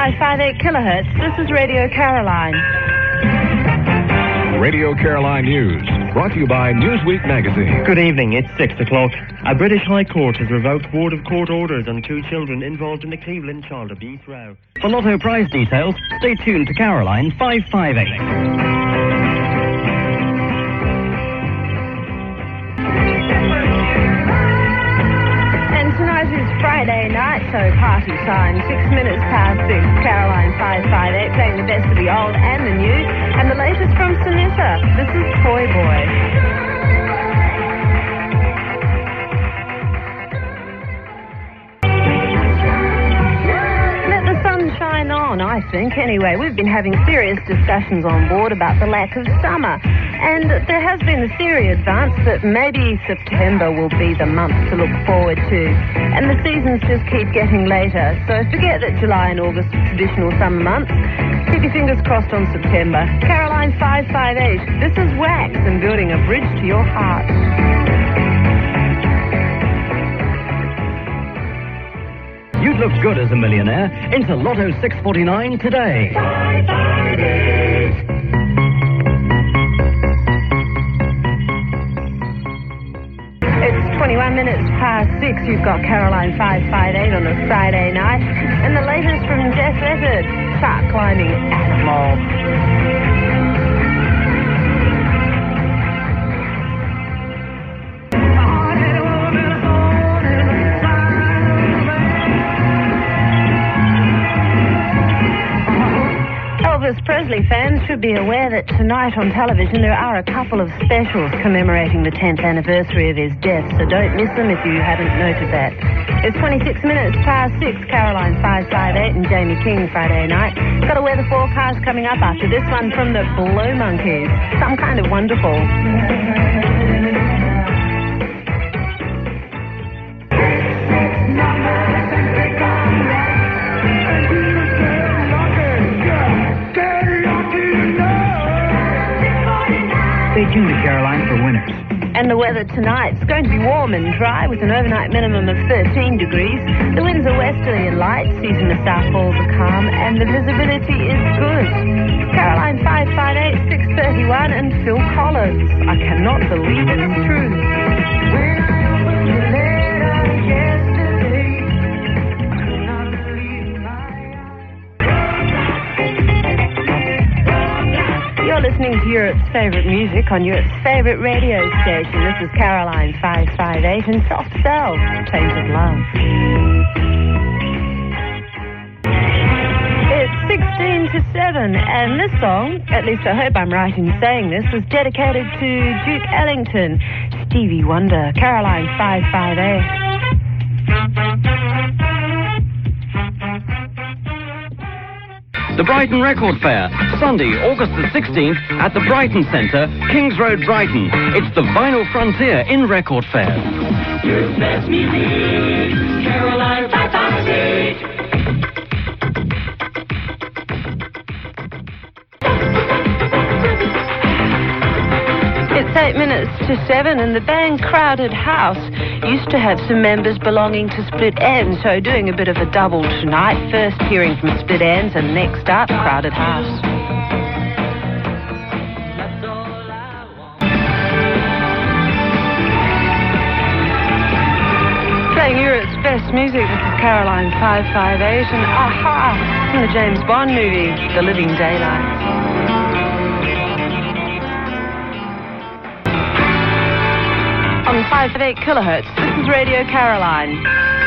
558 kilohertz. This is Radio Caroline. Radio Caroline News, brought to you by Newsweek magazine. Good evening, it's 6 o'clock. A British High Court has revoked Board of Court orders on 2 children involved in the Cleveland child abuse row. For Lotto prize details, stay tuned to Caroline 558. Tonight is Friday night, so party time. 6 minutes past 6, Caroline 558, playing the best of the old and the new, and the latest from Sonetta. This is Toy Boy. Let the sun shine on, I think. Anyway, we've been having serious discussions on board about the lack of summer. And there has been a theory advanced that maybe September will be the month to look forward to. And the seasons just keep getting later. So forget that July and August are traditional summer months. Keep your fingers crossed on September. Caroline 558. This is Wax and building a bridge to your heart. You'd look good as a millionaire. Into Lotto 649 today. 558. It's 21 minutes past 6. You've got Caroline 558 on a Friday night. And the latest from Jeff Eckert, shark climbing animal. Elvis Presley fans should be aware that tonight on television there are a couple of specials commemorating the 10th anniversary of his death, so don't miss them if you haven't noted that. It's 26 minutes past 6, Caroline 558 and Jamie King Friday night. Got a weather forecast coming up after this one from the Blue Monkeys. Some kind of wonderful. Stay tuned to Caroline for winners. And the weather tonight's going to be warm and dry with an overnight minimum of 13 degrees. The winds are westerly and light, seas in the South Falls are calm, and the visibility is good. Caroline 558, 631, and Phil Collins. I cannot believe it's true. You're listening to Europe's favourite music on Europe's favourite radio station. This is Caroline 558 and Soft Cell, Tainted Love. It's 16 to 7, and this song, at least I hope I'm right in saying this, was dedicated to Duke Ellington, Stevie Wonder. Caroline 558. The Brighton Record Fair, Sunday, August the 16th, at the Brighton Centre, Kings Road, Brighton. It's the vinyl frontier in record fair. Your best music, Caroline 558. It's 8 minutes to 7, and the band Crowded House used to have some members belonging to Split Enz, so doing a bit of a double tonight. First hearing from Split Enz, and next up, Crowded House. Playing Europe's best music, this is Caroline 558, and Aha from the James Bond movie, The Living Daylights. On 558 kilohertz, this is Radio Caroline.